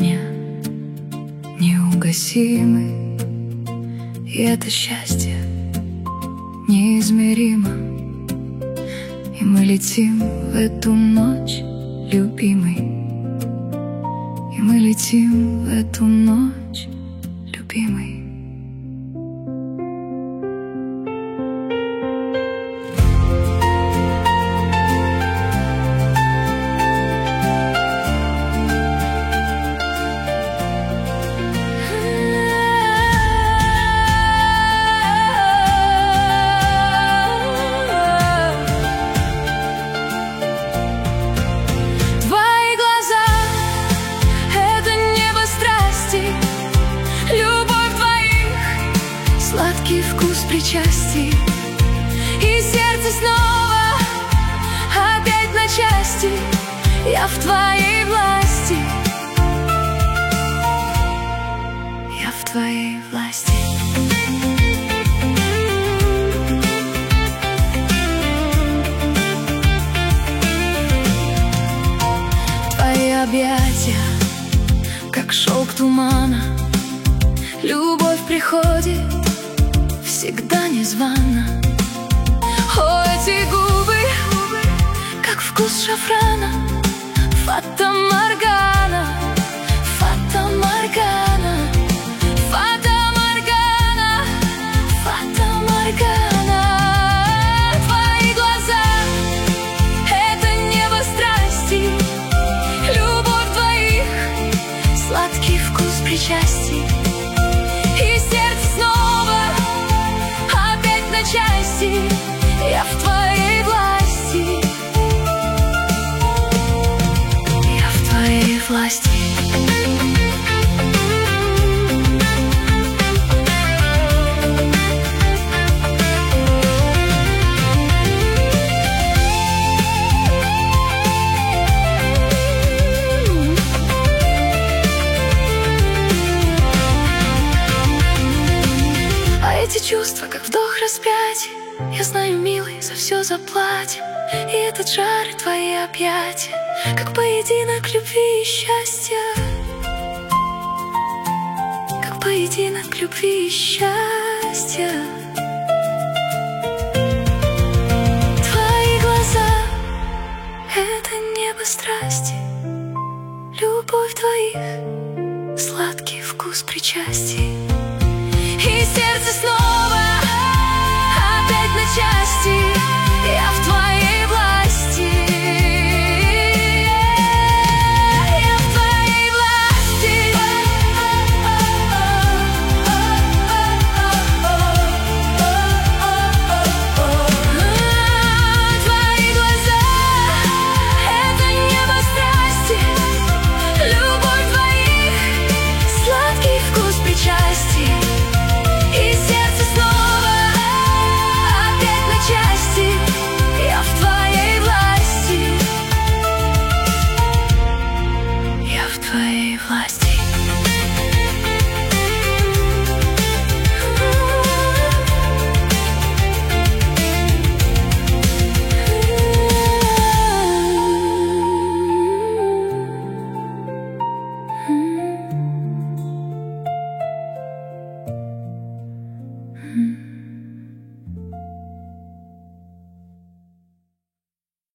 огня неугасимый, и это счастье неизмеримо. И мы летим в эту ночь, любимый, и мы летим в эту ночь, любимый. Сладкий вкус причастий, и сердце снова опять на части. Я в твоей власти, я в твоей власти. Твои объятия, как шелк тумана, любовь приходит всегда незвано. О, эти губы, как вкус шафрана, фата моргана, фата моргана, фата моргана, фата моргана. Твои глаза — это небо страсти, любовь твоих, сладкий вкус причастий, и сердце снова части. Я в твоей власти, я в твоей власти. А эти чувства, как вдох распятия, я знаю, милый, за все заплатим. И этот жар, и твои объятия, как поединок любви и счастья, как поединок любви и счастья. Твои глаза — это небо страсти, любовь твоих, сладкий вкус причастий, и сердце снова опять на части.